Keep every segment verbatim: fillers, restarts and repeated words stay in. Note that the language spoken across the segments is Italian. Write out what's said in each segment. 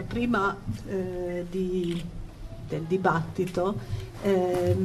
prima eh, di, del dibattito eh,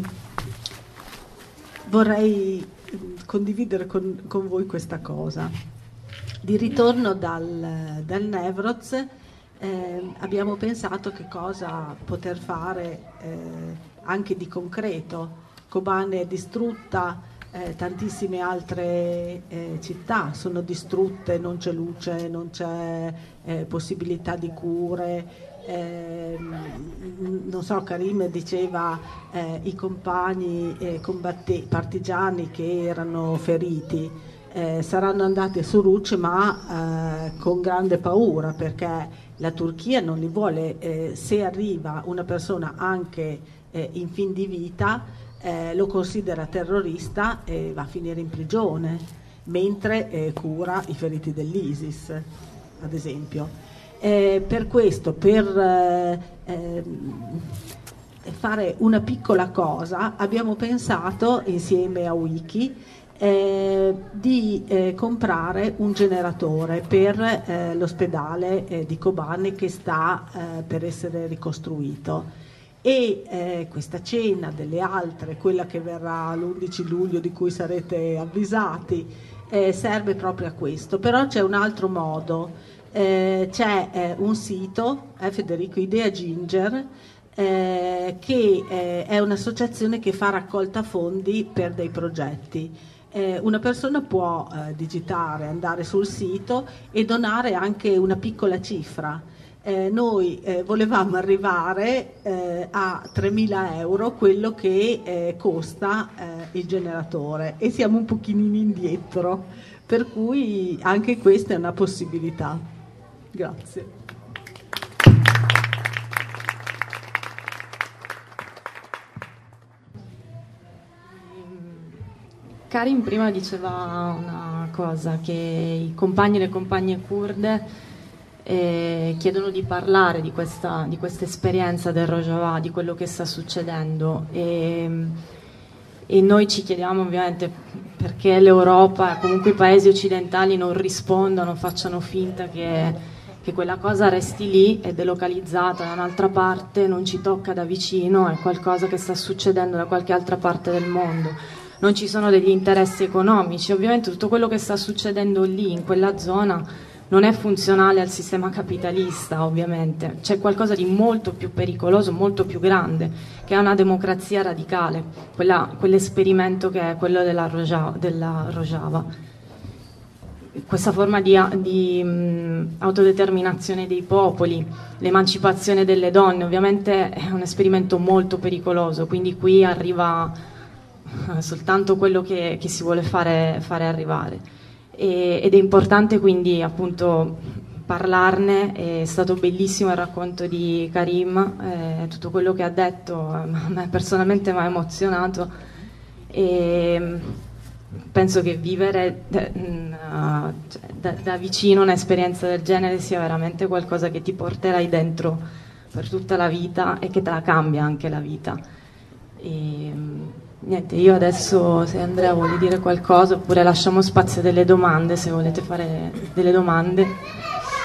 vorrei condividere con, con voi questa cosa. Di ritorno dal, dal Nevroz eh, abbiamo pensato che cosa poter fare eh, anche di concreto. Kobane è distrutta, eh, tantissime altre eh, città sono distrutte, non c'è luce, non c'è eh, possibilità di cure. Eh, non so, Karim diceva eh, i compagni eh, combatte- partigiani che erano feriti eh, saranno andati a Suruc, ma eh, con grande paura, perché la Turchia non li vuole. Eh, se arriva una persona anche eh, in fin di vita, eh, lo considera terrorista e va a finire in prigione, mentre eh, cura i feriti dell'ISIS, ad esempio. Eh, per questo, per eh, eh, fare una piccola cosa, abbiamo pensato insieme a Wiki eh, di eh, comprare un generatore per eh, l'ospedale eh, di Kobane che sta eh, per essere ricostruito. E eh, questa cena, delle altre, quella che verrà l'undici luglio di cui sarete avvisati, eh, serve proprio a questo. Però c'è un altro modo. Eh, c'è eh, un sito, eh, Federico, Idea Ginger, eh, che eh, è un'associazione che fa raccolta fondi per dei progetti. Eh, una persona può eh, digitare, andare sul sito e donare anche una piccola cifra. Eh, noi eh, volevamo arrivare eh, a tremila euro, quello che eh, costa eh, il generatore, e siamo un pochino indietro, per cui anche questa è una possibilità. Grazie. Karim prima diceva una cosa, che i compagni e le compagne kurde eh, chiedono di parlare di questa, di questa esperienza del Rojava, di quello che sta succedendo, e, e noi ci chiediamo ovviamente perché l'Europa e comunque i paesi occidentali non rispondano, facciano finta che che quella cosa resti lì, è delocalizzata da un'altra parte, non ci tocca da vicino, è qualcosa che sta succedendo da qualche altra parte del mondo. Non ci sono degli interessi economici, ovviamente tutto quello che sta succedendo lì, in quella zona, non è funzionale al sistema capitalista, ovviamente. C'è qualcosa di molto più pericoloso, molto più grande, che è una democrazia radicale, quella, quell'esperimento che è quello della Rojava. Della Rojava. Questa forma di, di mh, autodeterminazione dei popoli, l'emancipazione delle donne, ovviamente è un esperimento molto pericoloso, quindi qui arriva soltanto quello che, che si vuole fare, fare arrivare. E, ed è importante quindi appunto parlarne. È stato bellissimo il racconto di Karim, eh, tutto quello che ha detto a me personalmente mi ha emozionato, e penso che vivere da, da, da vicino un'esperienza del genere sia veramente qualcosa che ti porterai dentro per tutta la vita e che te la cambia anche la vita. E, niente, io adesso, se Andrea vuole dire qualcosa, oppure lasciamo spazio a delle domande, se volete fare delle domande.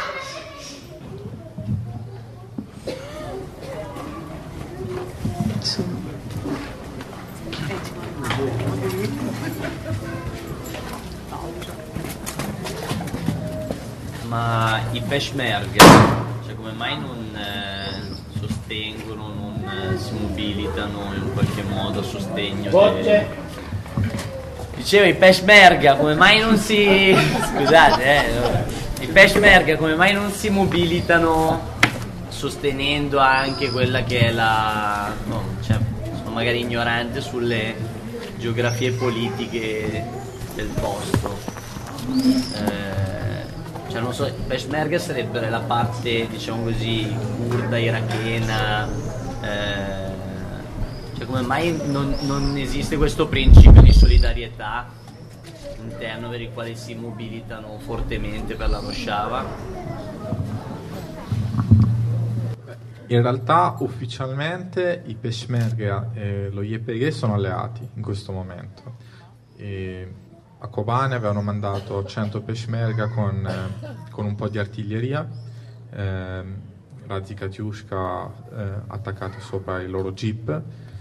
Ma i Peshmerga, cioè come mai non eh, sostengono, non eh, si mobilitano in qualche modo a sostegno de... Dicevo, i Peshmerga come mai non si scusate eh, i Peshmerga come mai non si mobilitano sostenendo anche quella che è la no, cioè, sono magari ignorante sulle geografie politiche del posto, eh, cioè non so, Peshmerga sarebbe la parte, diciamo così, kurda, irachena, eh, cioè come mai non, non esiste questo principio di solidarietà interno per il quale si mobilitano fortemente per la Rojava? In realtà ufficialmente i Peshmerga e lo Y P G sono alleati in questo momento. E a Kobane avevano mandato cento Peshmerga con, eh, con un po' di artiglieria, eh, razzi Katiushka eh, attaccati sopra il loro jeep,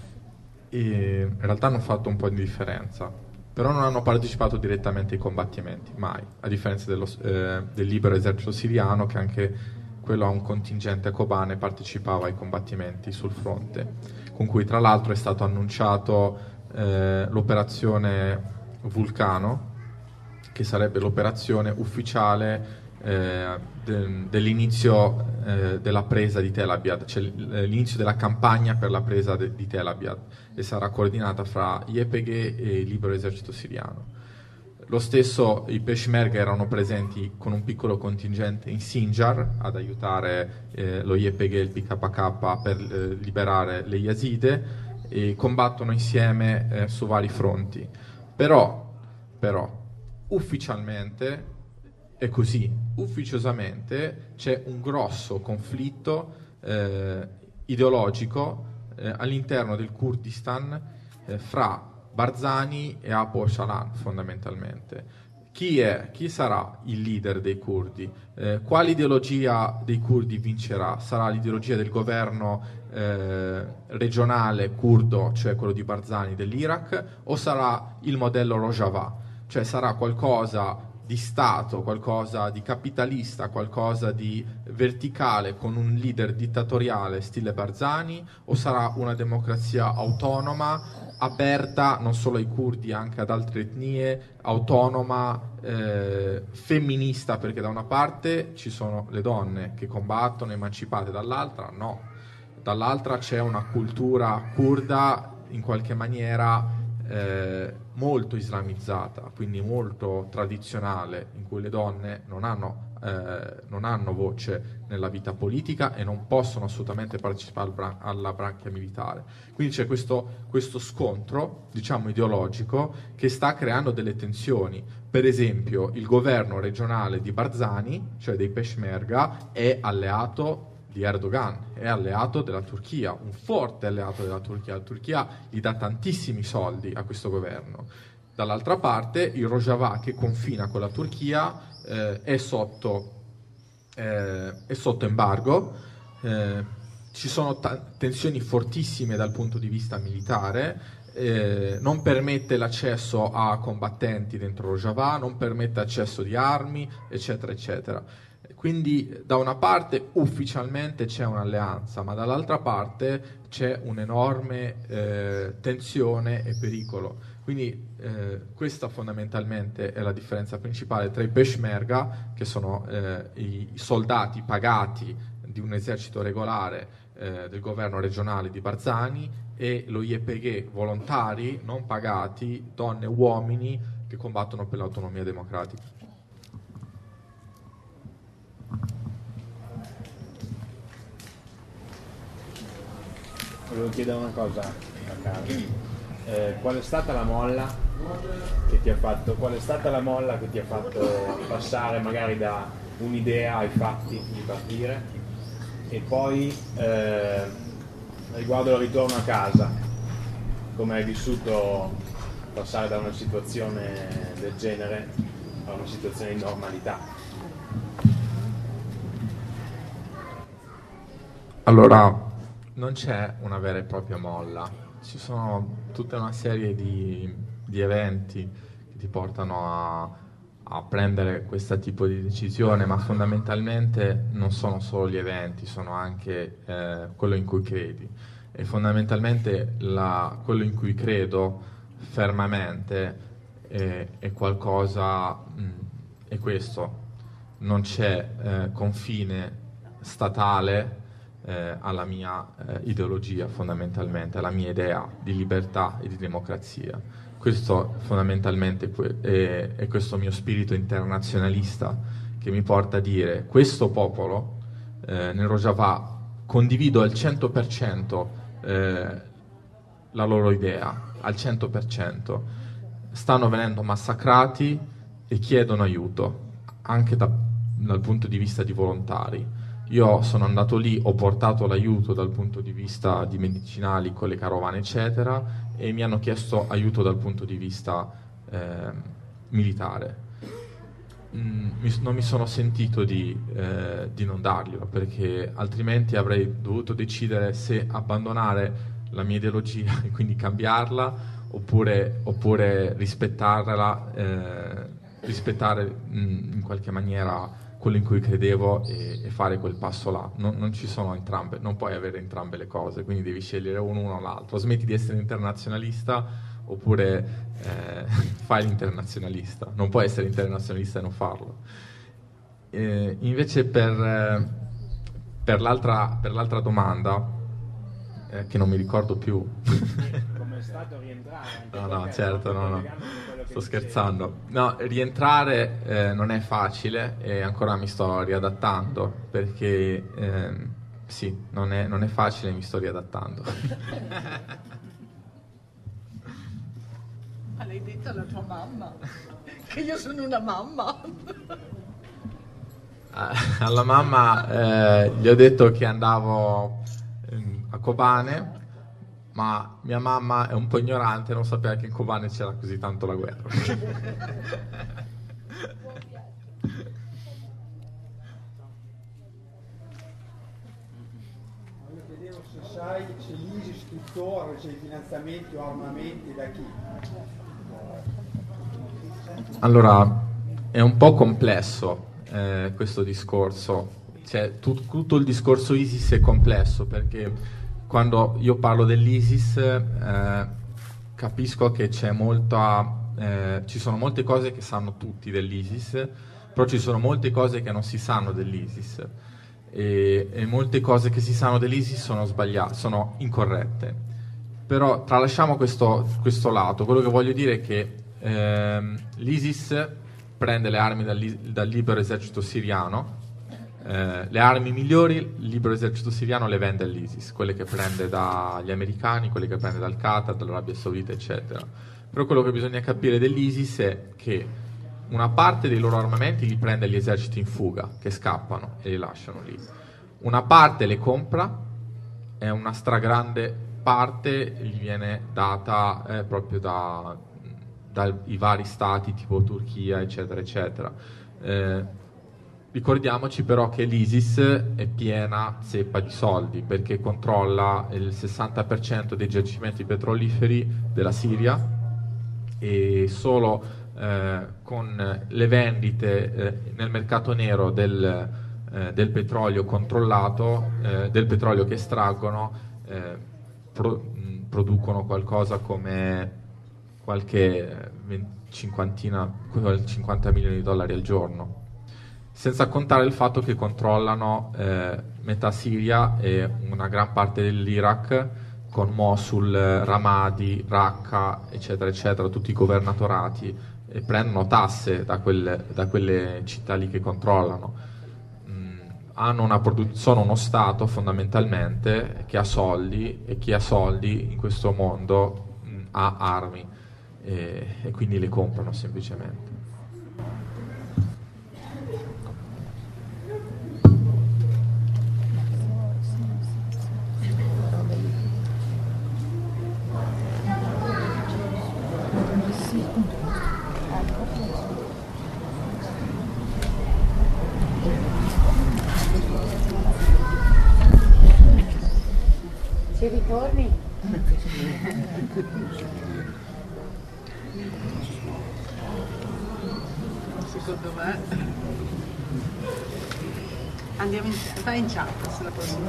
e in realtà hanno fatto un po' di differenza, però non hanno partecipato direttamente ai combattimenti, mai, a differenza dello, eh, del libero esercito siriano, che anche quello ha un contingente a Kobane, partecipava ai combattimenti sul fronte, con cui tra l'altro è stato annunciato eh, l'operazione Vulcano, che sarebbe l'operazione ufficiale eh, de, dell'inizio eh, della presa di Tel Abyad, cioè l'inizio della campagna per la presa de, di Tel Abyad, e sarà coordinata fra Y P G e il libero esercito siriano. Lo stesso, i Peshmerga erano presenti con un piccolo contingente in Sinjar ad aiutare eh, lo Y P G e il P K K per eh, liberare le Yazide, e combattono insieme eh, su vari fronti. Però, però, ufficialmente è così, ufficiosamente c'è un grosso conflitto eh, ideologico eh, all'interno del Kurdistan eh, fra Barzani e Abu Öcalan, fondamentalmente. Chi è, chi sarà il leader dei curdi? Eh, quale ideologia dei curdi vincerà? Sarà l'ideologia del governo eh, regionale curdo, cioè quello di Barzani dell'Iraq, o sarà il modello Rojava? Cioè sarà qualcosa di Stato, qualcosa di capitalista, qualcosa di verticale con un leader dittatoriale stile Barzani, o sarà una democrazia autonoma, aperta non solo ai curdi, anche ad altre etnie, autonoma, eh, femminista, perché da una parte ci sono le donne che combattono, emancipate, dall'altra no, dall'altra c'è una cultura curda in qualche maniera eh, molto islamizzata, quindi molto tradizionale, in cui le donne non hanno, eh, non hanno voce nella vita politica e non possono assolutamente partecipare al bran- alla branchia militare. Quindi c'è questo, questo scontro, diciamo, ideologico, che sta creando delle tensioni. Per esempio, il governo regionale di Barzani, cioè dei Peshmerga, è alleato di Erdogan, è alleato della Turchia, un forte alleato della Turchia. La Turchia gli dà tantissimi soldi a questo governo. Dall'altra parte il Rojava, che confina con la Turchia, eh, è, sotto, eh, è sotto embargo, eh, ci sono t- tensioni fortissime dal punto di vista militare, eh, non permette l'accesso a combattenti dentro Rojava, non permette accesso di armi, eccetera, eccetera. Quindi da una parte ufficialmente c'è un'alleanza, ma dall'altra parte c'è un'enorme eh, tensione e pericolo. Quindi eh, questa fondamentalmente è la differenza principale tra i Peshmerga, che sono eh, i soldati pagati di un esercito regolare eh, del governo regionale di Barzani, e lo Y P G, volontari non pagati, donne e uomini che combattono per l'autonomia democratica. Volevo chiedere una cosa a Carlo. Eh, qual è stata la molla che ti ha fatto, qual è stata la molla che ti ha fatto passare magari da un'idea ai fatti di partire? E poi eh, riguardo il ritorno a casa, come hai vissuto passare da una situazione del genere a una situazione di normalità? Allora, non c'è una vera e propria molla, ci sono tutta una serie di, di eventi che ti portano a, a prendere questo tipo di decisione, ma fondamentalmente non sono solo gli eventi, sono anche eh, quello in cui credi. E fondamentalmente la, quello in cui credo fermamente è, è qualcosa, mh, è questo: non c'è eh, confine statale Eh, alla mia eh, ideologia, fondamentalmente, alla mia idea di libertà e di democrazia. Questo fondamentalmente è, è questo mio spirito internazionalista che mi porta a dire: questo popolo eh, nel Rojava, condivido al cento per cento eh, la loro idea, al cento per cento, stanno venendo massacrati e chiedono aiuto, anche da, dal punto di vista di volontari. Io sono andato lì, ho portato l'aiuto dal punto di vista di medicinali con le carovane eccetera, e mi hanno chiesto aiuto dal punto di vista eh, militare. mh, mi, non mi sono sentito di, eh, di non darglielo, perché altrimenti avrei dovuto decidere se abbandonare la mia ideologia e quindi cambiarla, oppure, oppure rispettarla, eh, rispettare mh, in qualche maniera quello in cui credevo e, e fare quel passo là. Non, non ci sono entrambe, non puoi avere entrambe le cose, quindi devi scegliere uno o l'altro. Smetti di essere internazionalista oppure eh, fai l'internazionalista. Non puoi essere internazionalista e non farlo. Eh, invece per, eh, per, l'altra, per l'altra domanda, eh, che non mi ricordo più. Come è stato rientrare? Anche No, no, perché certo, no, no. Sto scherzando. No, rientrare eh, non è facile e ancora mi sto riadattando, perché ehm, sì, non è, non è facile, mi sto riadattando. Ma l'hai detto alla tua mamma? Che io sono una mamma? Alla mamma eh, gli ho detto che andavo eh, a Kobane, ma mia mamma è un po' ignorante, non sapeva che in Kobane c'era così tanto la guerra. Voglio vedere se sai se l'ISIS tuttora riceve finanziamenti o armamenti da chi? Allora, è un po' complesso eh, questo discorso, cioè tut- tutto il discorso ISIS è complesso, perché quando io parlo dell'ISIS eh, capisco che c'è molta, eh, ci sono molte cose che sanno tutti dell'ISIS, però ci sono molte cose che non si sanno dell'ISIS e, e molte cose che si sanno dell'ISIS sono sbagliate, sono incorrette. Però tralasciamo questo, questo lato. Quello che voglio dire è che ehm, l'ISIS prende le armi dal, dal libero esercito siriano. Eh, le armi migliori il libero esercito siriano le vende all'ISIS, quelle che prende dagli americani, quelle che prende dal Qatar, dall'Arabia Saudita, eccetera. Però quello che bisogna capire dell'ISIS è che una parte dei loro armamenti li prende gli eserciti in fuga, che scappano e li lasciano lì. Una parte le compra e una stragrande parte gli viene data eh, proprio da, dai vari stati tipo Turchia, eccetera, eccetera. Eh, Ricordiamoci però che l'ISIS è piena zeppa di soldi, perché controlla il sessanta per cento dei giacimenti petroliferi della Siria e solo eh, con le vendite eh, nel mercato nero del, eh, del petrolio controllato, eh, del petrolio che estraggono, eh, pro, mh, producono qualcosa come qualche cinquantina, cinquanta milioni di dollari al giorno. Senza contare il fatto che controllano eh, metà Siria e una gran parte dell'Iraq, con Mosul, Ramadi, Raqqa, eccetera, eccetera, tutti i governatorati, e prendono tasse da quelle, da quelle città lì che controllano. Mm, hanno una produ- sono uno Stato fondamentalmente che ha soldi, e chi ha soldi in questo mondo mh, ha armi e, e quindi le comprano semplicemente. Ci ritorni? Secondo me andiamo in, vai in chat se la prossima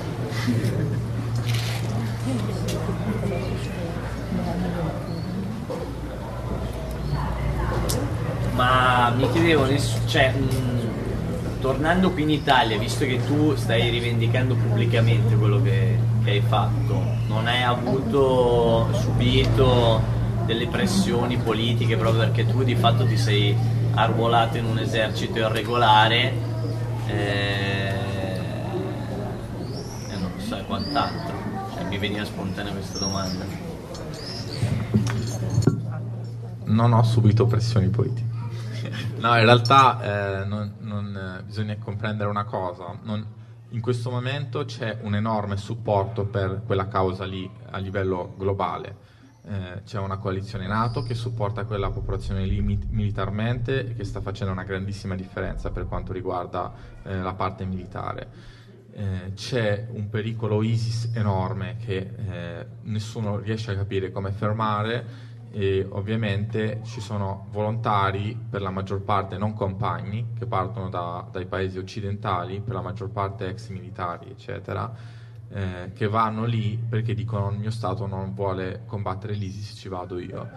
Ma mi chiedevo, cioè, mh, tornando qui in Italia, visto che tu stai rivendicando pubblicamente quello che, che hai fatto, non hai avuto subito delle pressioni politiche proprio perché tu di fatto ti sei arruolato in un esercito irregolare eh, e non so quant'altro, cioè, mi veniva spontanea questa domanda. Non ho subito pressioni politiche. No, in realtà eh, non, non, eh, bisogna comprendere una cosa. Non, in questo momento c'è un enorme supporto per quella causa lì a livello globale. Eh, c'è una coalizione NATO che supporta quella popolazione lì mi- militarmente e che sta facendo una grandissima differenza per quanto riguarda eh, la parte militare. Eh, c'è un pericolo ISIS enorme che eh, nessuno riesce a capire come fermare, e ovviamente ci sono volontari, per la maggior parte non compagni, che partono da, dai paesi occidentali, per la maggior parte ex militari eccetera, Eh, che vanno lì perché dicono: il mio Stato non vuole combattere l'ISIS, ci vado io.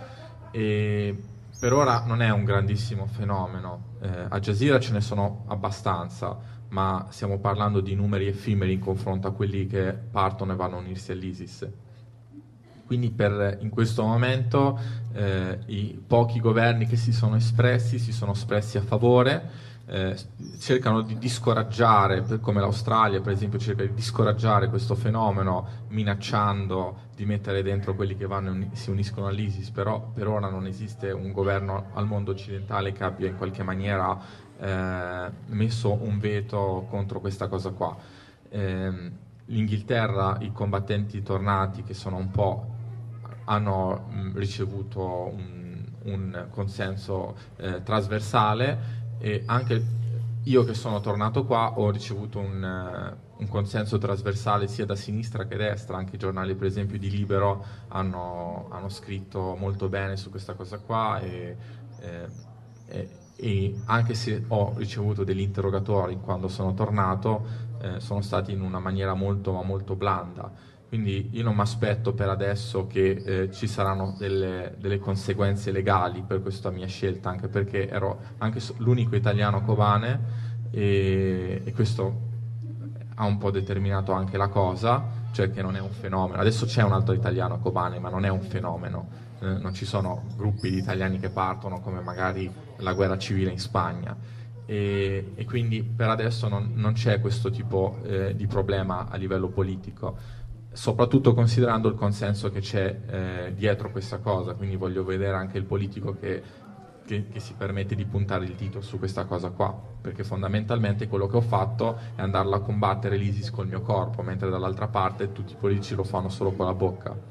E per ora non è un grandissimo fenomeno. Eh, a Jazeera ce ne sono abbastanza, ma stiamo parlando di numeri effimeri in confronto a quelli che partono e vanno a unirsi all'ISIS. Quindi per, in questo momento eh, i pochi governi che si sono espressi si sono espressi a favore. Eh, cercano di discoraggiare, per, come l'Australia per esempio cerca di discoraggiare questo fenomeno minacciando di mettere dentro quelli che vanno uni- si uniscono all'ISIS, però per ora non esiste un governo al mondo occidentale che abbia in qualche maniera eh, messo un veto contro questa cosa qua. Eh, l'Inghilterra, i combattenti tornati che sono un po' hanno mh, ricevuto un, un consenso eh, trasversale, e anche io che sono tornato qua ho ricevuto un, uh, un consenso trasversale sia da sinistra che destra. Anche i giornali per esempio di Libero hanno, hanno scritto molto bene su questa cosa qua, e, eh, e, e anche se ho ricevuto degli interrogatori quando sono tornato, eh, sono stati in una maniera molto ma molto blanda. Quindi io non mi aspetto per adesso che eh, ci saranno delle, delle conseguenze legali per questa mia scelta, anche perché ero anche l'unico italiano a Kobane, e, e questo ha un po' determinato anche la cosa, cioè che non è un fenomeno. Adesso c'è un altro italiano a Kobane, ma non è un fenomeno. Eh, non ci sono gruppi di italiani che partono come magari la guerra civile in Spagna. E, e quindi per adesso non, non c'è questo tipo eh, di problema a livello politico, soprattutto considerando il consenso che c'è eh, dietro questa cosa. Quindi voglio vedere anche il politico che, che, che si permette di puntare il dito su questa cosa qua, perché fondamentalmente quello che ho fatto è andarla a combattere l'ISIS col mio corpo, mentre dall'altra parte tutti i politici lo fanno solo con la bocca.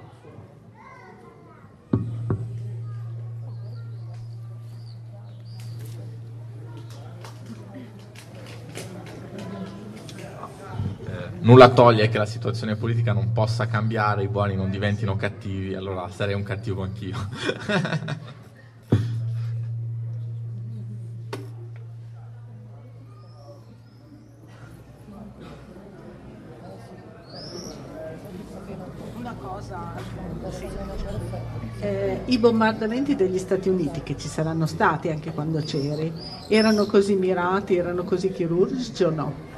Nulla toglie che la situazione politica non possa cambiare, i buoni non diventino cattivi, allora sarei un cattivo anch'io. Una cosa, sì. eh, i bombardamenti degli Stati Uniti, che ci saranno stati anche quando c'eri, erano così mirati, erano così chirurgici o no?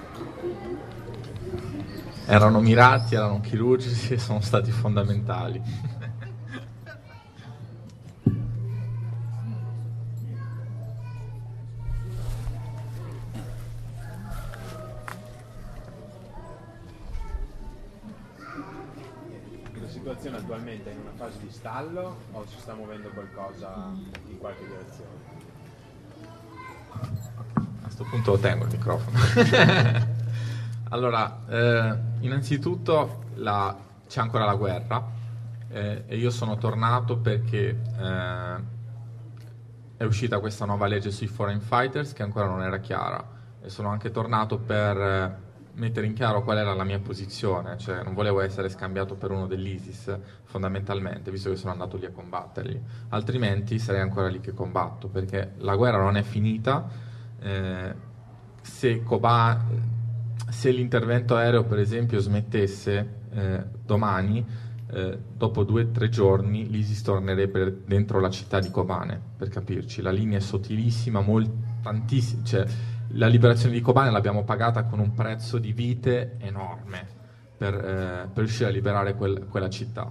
Erano mirati, erano chirurgici e sono stati fondamentali. La situazione attualmente è in una fase di stallo o si sta muovendo qualcosa in qualche direzione? A questo punto tengo il microfono. Allora, eh, innanzitutto la, c'è ancora la guerra eh, e io sono tornato perché eh, è uscita questa nuova legge sui foreign fighters che ancora non era chiara, e sono anche tornato per eh, mettere in chiaro qual era la mia posizione, cioè non volevo essere scambiato per uno dell'ISIS fondamentalmente, visto che sono andato lì a combatterli, altrimenti sarei ancora lì che combatto, perché la guerra non è finita. eh, se Kobane Se l'intervento aereo, per esempio, smettesse eh, domani, eh, dopo due o tre giorni l'ISIS tornerebbe dentro la città di Kobane, per capirci. La linea è sottilissima, molt- tantissima. Cioè, la liberazione di Kobane l'abbiamo pagata con un prezzo di vite enorme per, eh, per riuscire a liberare quel, quella città.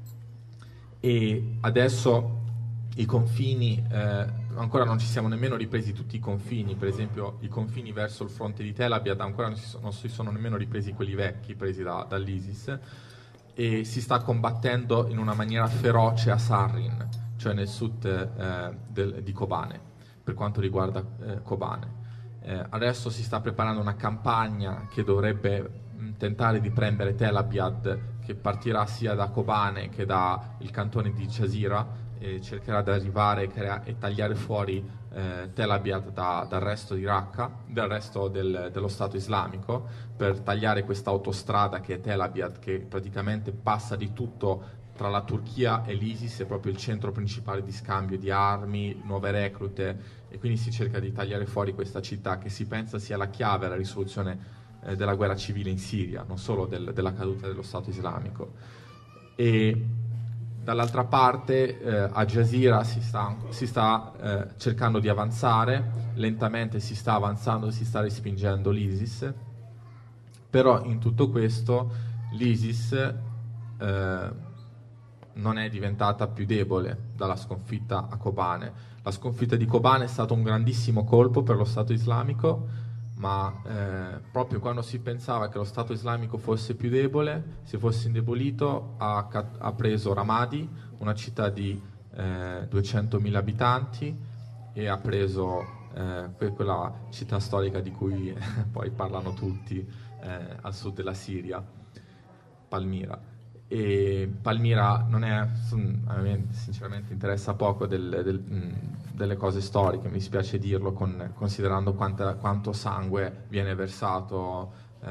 E adesso i confini... Eh, ancora non ci siamo nemmeno ripresi tutti i confini, per esempio i confini verso il fronte di Tel Abyad ancora non si sono, non si sono nemmeno ripresi quelli vecchi presi da, dall'ISIS, e si sta combattendo in una maniera feroce a Sarrin, cioè nel sud eh, del, di Kobane, per quanto riguarda eh, Kobane. Eh, adesso si sta preparando una campagna che dovrebbe mh, tentare di prendere Tel Abyad, che partirà sia da Kobane che dal cantone di Jazira e cercherà di arrivare e, crea- e tagliare fuori eh, Tel Abyad da, dal resto di Raqqa, dal resto del, dello Stato islamico, per tagliare questa autostrada che è Tel Abyad, che praticamente passa di tutto tra la Turchia e l'ISIS, è proprio il centro principale di scambio di armi, nuove reclute, e quindi si cerca di tagliare fuori questa città che si pensa sia la chiave alla risoluzione eh, della guerra civile in Siria, non solo del, della caduta dello Stato islamico. E dall'altra parte eh, a Jazira si sta, si sta eh, cercando di avanzare, lentamente si sta avanzando, si sta respingendo l'ISIS, però in tutto questo l'ISIS eh, non è diventata più debole dalla sconfitta a Kobane. La sconfitta di Kobane è stato un grandissimo colpo per lo Stato islamico, ma eh, proprio quando si pensava che lo Stato islamico fosse più debole, si fosse indebolito, ha, ha preso Ramadi, una città di eh, duecentomila abitanti, e ha preso eh, quella città storica di cui poi parlano tutti eh, al sud della Siria, Palmira. E Palmira non è, a me sinceramente interessa poco del, del, mh, delle cose storiche, mi spiace dirlo, con, considerando quanta, quanto sangue viene versato eh,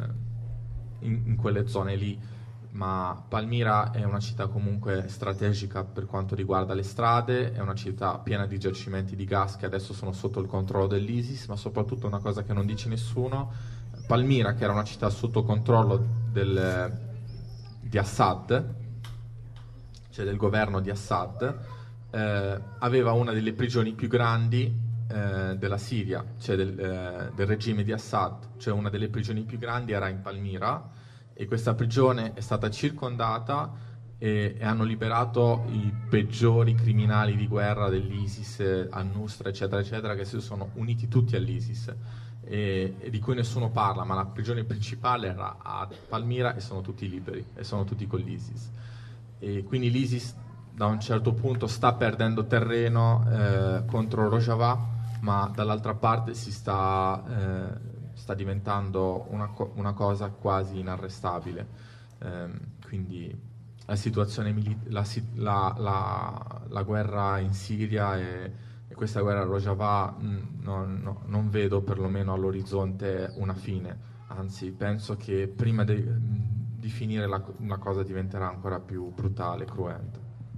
in, in quelle zone lì, ma Palmira è una città comunque strategica per quanto riguarda le strade, è una città piena di giacimenti di gas che adesso sono sotto il controllo dell'ISIS, ma soprattutto una cosa che non dice nessuno: Palmira, che era una città sotto controllo del di Assad, cioè del governo di Assad, eh, aveva una delle prigioni più grandi eh, della Siria, cioè del, eh, del regime di Assad, cioè una delle prigioni più grandi era in Palmira, e questa prigione è stata circondata e, e hanno liberato i peggiori criminali di guerra dell'ISIS, al-Nusra, eccetera, eccetera, che si sono uniti tutti all'ISIS. E, e di cui nessuno parla, ma la prigione principale era a Palmira e sono tutti liberi e sono tutti con l'ISIS, e quindi l'ISIS da un certo punto sta perdendo terreno eh, contro Rojava, ma dall'altra parte si sta, eh, sta diventando una, co- una cosa quasi inarrestabile, eh, quindi la situazione mili- la, la, la, la guerra in Siria è E questa guerra a Rojava mh, non, no, non vedo perlomeno all'orizzonte una fine, anzi penso che prima de, mh, di finire la, la cosa diventerà ancora più brutale e cruenta.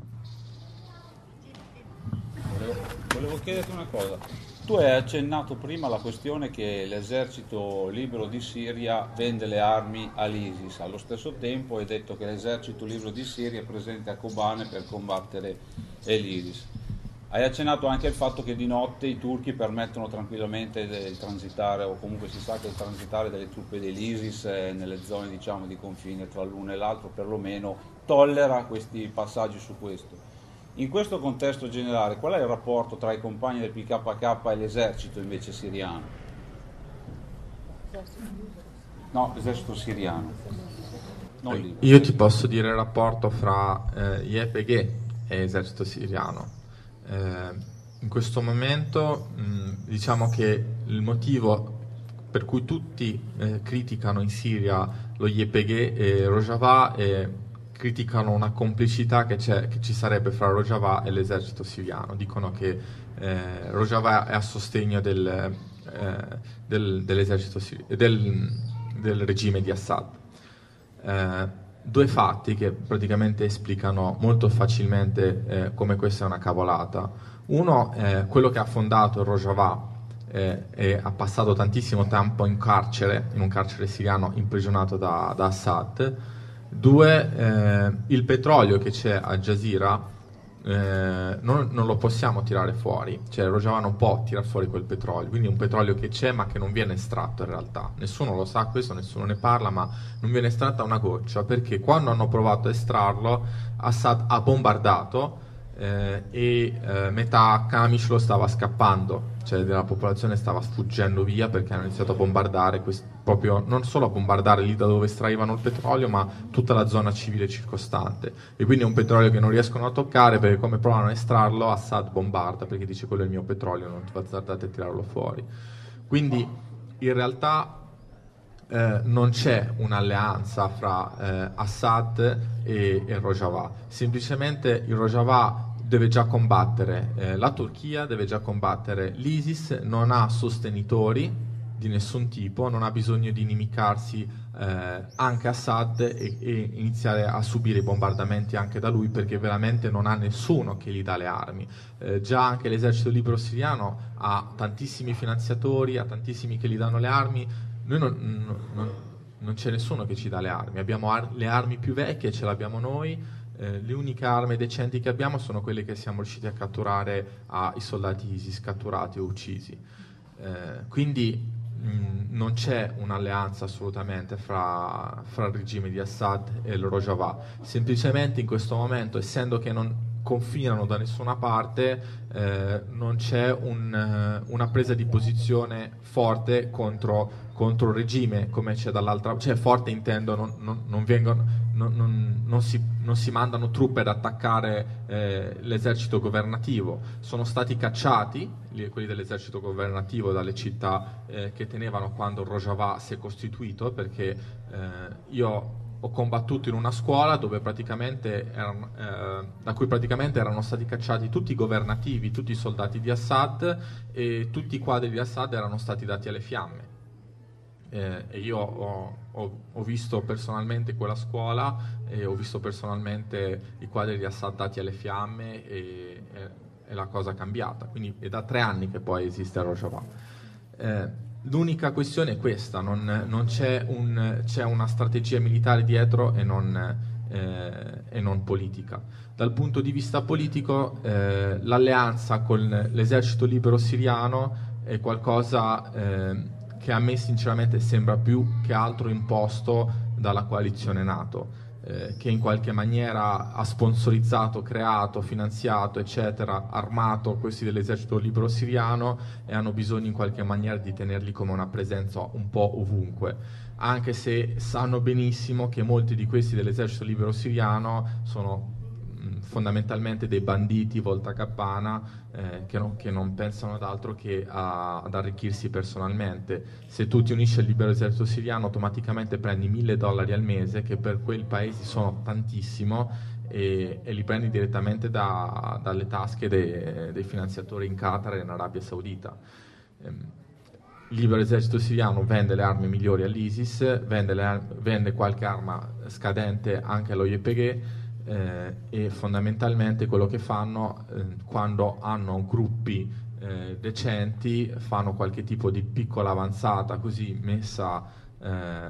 Volevo, volevo chiederti una cosa. Tu hai accennato prima alla questione che l'esercito libero di Siria vende le armi all'ISIS, allo stesso tempo hai detto che l'esercito libero di Siria è presente a Kobane per combattere l'ISIS. Hai accennato anche al fatto che di notte i turchi permettono tranquillamente il transitare, o comunque si sa che il transitare delle truppe dell'ISIS nelle zone, diciamo, di confine tra l'uno e l'altro, perlomeno tollera questi passaggi su questo. In questo contesto generale, qual è il rapporto tra i compagni del P K K e l'esercito invece siriano? No, l'esercito siriano. Non libero. Io ti posso dire il rapporto fra eh, Y P G e l'esercito siriano. Eh, in questo momento mh, diciamo che il motivo per cui tutti eh, criticano in Siria lo Y P G e Rojava e criticano una complicità che, c'è, che ci sarebbe fra Rojava e l'esercito siriano. Dicono che eh, Rojava è a sostegno del, eh, del, dell'esercito siri- del, del regime di Assad. Eh, Due fatti che praticamente esplicano molto facilmente eh, come questa è una cavolata. Uno è quello che ha fondato il Rojava eh, e ha passato tantissimo tempo in carcere, in un carcere siriano imprigionato da, da Assad. Due, eh, il petrolio che c'è a Jazira eh, non, non lo possiamo tirare fuori, cioè Rojava non può tirare fuori quel petrolio, quindi è un petrolio che c'è ma che non viene estratto in realtà, nessuno lo sa questo, nessuno ne parla, ma non viene estratta una goccia, perché quando hanno provato a estrarlo Assad ha bombardato eh, e eh, metà Kamish lo stava scappando, cioè della popolazione stava sfuggendo via perché hanno iniziato a bombardare quest- proprio non solo a bombardare lì da dove estraevano il petrolio, ma tutta la zona civile circostante, e quindi è un petrolio che non riescono a toccare perché come provano a estrarlo Assad bombarda perché dice quello è il mio petrolio, non ti azzardate a tirarlo fuori. Quindi in realtà eh, non c'è un'alleanza fra eh, Assad e, e Rojava, semplicemente il Rojava deve già combattere eh, la Turchia, deve già combattere l'ISIS, non ha sostenitori di nessun tipo, non ha bisogno di inimicarsi eh, anche Assad e, e iniziare a subire i bombardamenti anche da lui, perché veramente non ha nessuno che gli dà le armi. Eh, già anche l'esercito libero siriano ha tantissimi finanziatori, ha tantissimi che gli danno le armi. Noi non, non, non c'è nessuno che ci dà le armi, abbiamo ar- le armi più vecchie, ce le abbiamo noi. Eh, le uniche armi decenti che abbiamo sono quelle che siamo riusciti a catturare ai soldati ISIS catturati o uccisi. Eh, quindi mh, non c'è un'alleanza assolutamente fra, fra il regime di Assad e il Rojava. Semplicemente in questo momento, essendo che non confinano da nessuna parte, eh, non c'è un, una presa di posizione forte contro, contro il regime come c'è dall'altra, cioè forte intendo, non, non, non vengono, non, non, non, si, non si mandano truppe ad attaccare eh, l'esercito governativo. Sono stati cacciati quelli dell'esercito governativo dalle città eh, che tenevano quando il Rojava si è costituito, perché eh, io ho combattuto in una scuola dove praticamente erano, eh, da cui praticamente erano stati cacciati tutti i governativi, tutti i soldati di Assad, e tutti i quadri di Assad erano stati dati alle fiamme. Eh, e io ho, ho, ho visto personalmente quella scuola e ho visto personalmente i quadri di Assad dati alle fiamme e, e, e la cosa è cambiata. Quindi è da tre anni che poi esiste il Rojava. Eh, L'unica questione è questa, non, non c'è, un, c'è una strategia militare dietro e non, eh, e non politica. Dal punto di vista politico, eh, l'alleanza con l'esercito libero siriano è qualcosa eh, che a me sinceramente sembra più che altro imposto dalla coalizione NATO, eh, che in qualche maniera ha sponsorizzato, creato, finanziato, eccetera, armato questi dell'esercito libero siriano, e hanno bisogno in qualche maniera di tenerli come una presenza un po' ovunque, anche se sanno benissimo che molti di questi dell'esercito libero siriano sono mh, fondamentalmente dei banditi voltacappana, eh, che, non, che non pensano ad altro che a, ad arricchirsi personalmente. Se tu ti unisci al libero esercito siriano, automaticamente prendi mille dollari al mese, che per quei paesi sono tantissimo, e, e li prendi direttamente da, dalle tasche dei, dei finanziatori in Qatar e in Arabia Saudita. Ehm, il libero esercito siriano vende le armi migliori all'ISIS, vende, le, vende qualche arma scadente anche allo Y P G, Eh, e fondamentalmente quello che fanno eh, quando hanno gruppi eh, decenti, fanno qualche tipo di piccola avanzata così messa eh,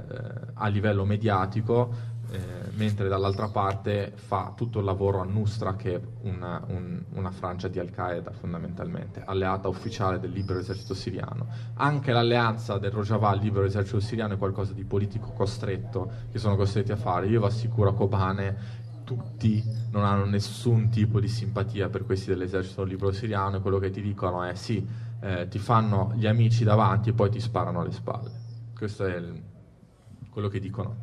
a livello mediatico, eh, mentre dall'altra parte fa tutto il lavoro al-Nusra, che è una, un, una Francia di Al-Qaeda fondamentalmente, alleata ufficiale del libero esercito siriano. Anche l'alleanza del Rojava al libero esercito siriano è qualcosa di politico costretto, che sono costretti a fare. Io vi assicuro a Kobane tutti non hanno nessun tipo di simpatia per questi dell'esercito libero siriano, e quello che ti dicono è sì, eh, ti fanno gli amici davanti e poi ti sparano alle spalle. Questo è il, quello che dicono.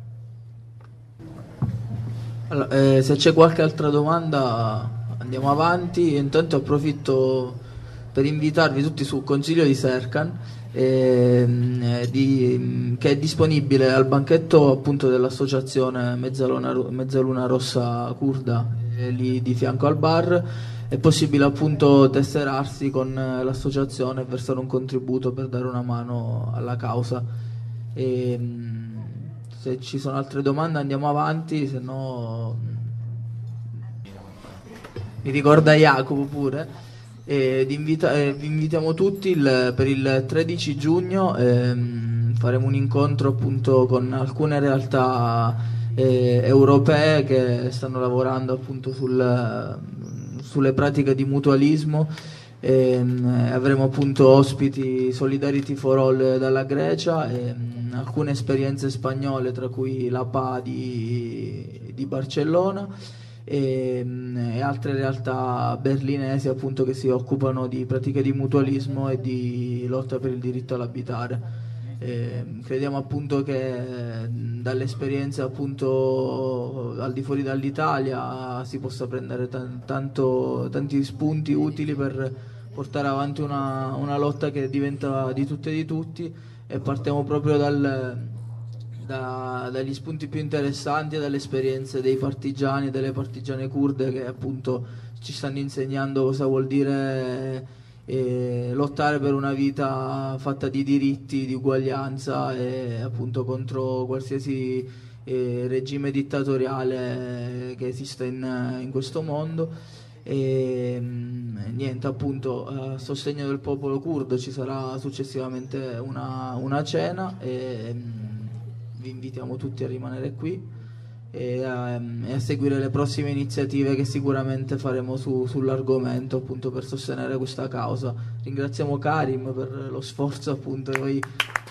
Allora, eh, se c'è qualche altra domanda andiamo avanti. Intanto approfitto per invitarvi tutti sul consiglio di Serkan, eh, di, che è disponibile al banchetto appunto dell'associazione Mezzaluna, Mezzaluna Rossa Curda, eh, lì di fianco al bar. È possibile appunto tesserarsi con l'associazione e versare un contributo per dare una mano alla causa. E, se ci sono altre domande andiamo avanti, se no mi ricorda Jacopo pure. E invita- eh, vi invitiamo tutti il, per il tredici giugno, ehm, faremo un incontro appunto con alcune realtà eh, europee che stanno lavorando appunto sul, sulle pratiche di mutualismo. Ehm, avremo appunto ospiti Solidarity for All dalla Grecia, ehm, alcune esperienze spagnole, tra cui la P A di, di Barcellona, e, e altre realtà berlinesi appunto che si occupano di pratiche di mutualismo e di lotta per il diritto all'abitare. E crediamo appunto che dalle esperienze appunto al di fuori dall'Italia si possa prendere t- tanto, tanti spunti utili per portare avanti una, una lotta che diventa di tutte e di tutti, e partiamo proprio dal da, dagli spunti più interessanti e dalle esperienze dei partigiani e delle partigiane kurde, che appunto ci stanno insegnando cosa vuol dire eh, lottare per una vita fatta di diritti, di uguaglianza e appunto contro qualsiasi eh, regime dittatoriale che esista in, in questo mondo. E mh, niente, appunto a sostegno del popolo curdo ci sarà successivamente una, una cena e mh, vi invitiamo tutti a rimanere qui e a, e a seguire le prossime iniziative che sicuramente faremo su, sull'argomento, appunto per sostenere questa causa. Ringraziamo Karim per lo sforzo, appunto, e poi